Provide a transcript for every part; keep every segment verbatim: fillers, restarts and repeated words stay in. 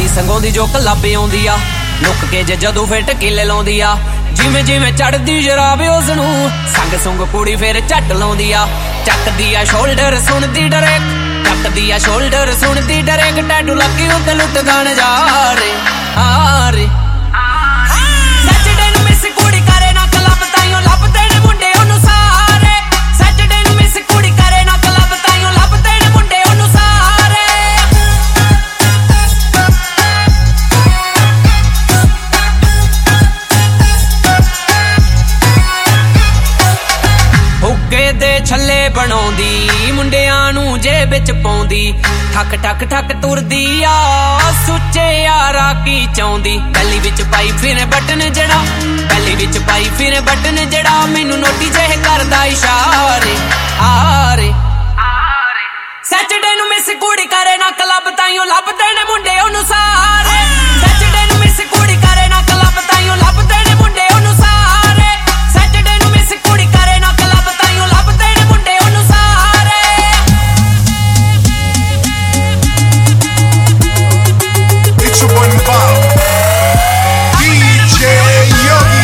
ਸੰਗੋਂਦੀ ਜੋ ਕਲਾਬੇ ਆਉਂਦੀ ਆ ਲੁੱਕ ਕੇ ਜੇ ਜਦੋਂ ਫਿਰ ਟਕੀਲੇ ਲਾਉਂਦੀ ਆ ਜਿਵੇਂ ਜਿਵੇਂ ਚੜਦੀ ਜਰਾਬ ਉਸ ਨੂੰ ਸੰਗ ਸੁੰਗ ਕੁੜੀ ਫਿਰ ਝੱਟ ਲਾਉਂਦੀ ਆ ਚੱਕਦੀ ਆ ਸ਼ੋਲਡਰ ਸੁਣਦੀ ਡਰੇਕ ਚੱਕਦੀ ਆ ਸ਼ੋਲਡਰ ਸੁਣਦੀ ਡਰੇਕ ਟੈਟੂ ਲੱਗੀ ਉੱਤੇ ਲੁੱਟ ਗਾਣ ਜਾ ਰੇ ਆ ਰੇ ਸੈਟਰਡੇ ਨੂੰ ਮਿਸ ਕੁੜੀ ਕਰੇ ਨਾ ਕਲੱਬ ਤਾਈਓ ਲੱਭਦੇ ਨੇ ਮੁੰਡੇ ਉਹਨੂੰ ਸਾਰੇ ਸੈਟਰਡੇ ਨੂੰ ਮਿਸ ਕੁੜੀ ਕਰੇ ਨਾ ਕਲੱਬ ਤਾਈਓ ਲੱਭਦੇ ਨੇ ਮੁੰਡੇ ਉਹਨੂੰ ਸਾਰੇ ਹੁੱਕੇ ਦੇ ਛੱਲੇ ਬਣਾਉਂਦੀ ਮੁੰਡਿਆਂ ਨੂੰ ਜੇਬ ਵਿੱਚ ਪਾਉਂਦੀ ਠੱਕ ਠੱਕ ਠੱਕ ਤੁਰਦੀ ਆ ਸੁੱਚੇ ਯਾਰਾ ਕੀ ਚਾਹੁੰਦੀ ਪਹਿਲੀ ਵਿੱਚ ਪਾਈ ਫਿਰ ਬਟਨ ਜਿਹੜਾ ਪਹਿਲੀ ਵਿੱਚ ਪਾਈ ਫਿਰ ਬਟਨ ਜਿਹੜਾ ਮੈਨੂੰ ਨੋਟੀ ਜਿਹੇ ਕਰਦਾ ਇਸ਼ਾਰੇ ਆਰੇ ਸੈਟਰਡੇ ਨੂੰ ਮਿਸ ਕੁੜੀ ਕਰੇ ਨਾ ਕਲੱਬ ਤਾਈਓ ਲੱਭਦੇ ਨੇ ਮੁੰਡੇ ਉਹਨੂੰ ਸਾਰੇ ਸੈਟਰਡੇ ਨੂੰ ਮਿਸ ਕੁੜੀ ਕਰੇ ਨਾ ਕਲੱਬ ਤਾਈਓ ਲੱਭਦੇ ਨੇ ਮੁੰਡੇ ਉਹਨੂੰ ਸਾਰੇ ਸੈਟਰਡੇ ਨੂੰ ਮਿਸ ਕੁੜੀ ਕਰੇ ਨਾ ਕਲੱਬ ਤਾਈਓ ਲੱਭਦੇ ਨੇ ਮੁੰਡੇ ਉਹਨੂੰ ਸਾਰੇ It's your boy Mabal, D J Yogi.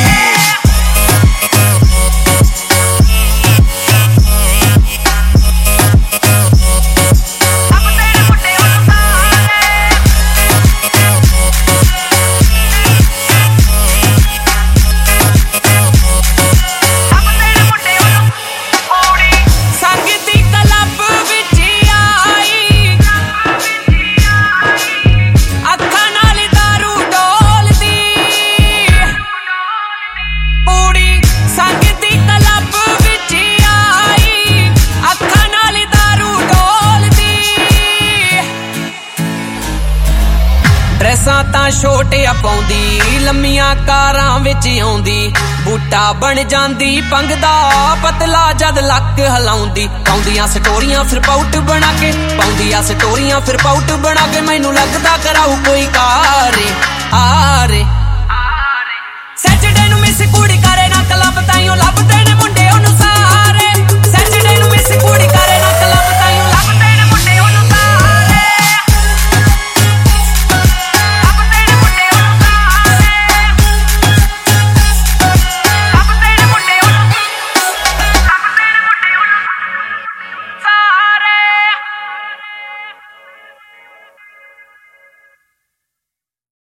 ਡਰੈਸਾਂ ਤਾਂ ਛੋਟਿਆ ਪਾਉਂਦੀ ਲੰਮੀਆਂ ਕਾਰਾਂ ਵਿੱਚ ਆਉਂਦੀ ਬੂਟਾ ਬਣ ਜਾਂਦੀ ਪੰਗਦਾ ਪਤਲਾ ਜਦ ਲੱਕ ਹਿਲਾਉਂਦੀ ਪਾਉਂਦੀਆਂ ਸਟੋਰੀਆਂ ਫਿਰ ਪਾਊਟ ਬਣਾ ਕੇ ਪਾਉਂਦੀਆਂ ਸਟੋਰੀਆਂ ਫਿਰ ਪਾਊਟ ਬਣਾ ਕੇ ਮੈਨੂੰ ਲੱਗਦਾ ਕਰਾਊ ਕੋਈ ਕਾਰੇ ਆਰੇ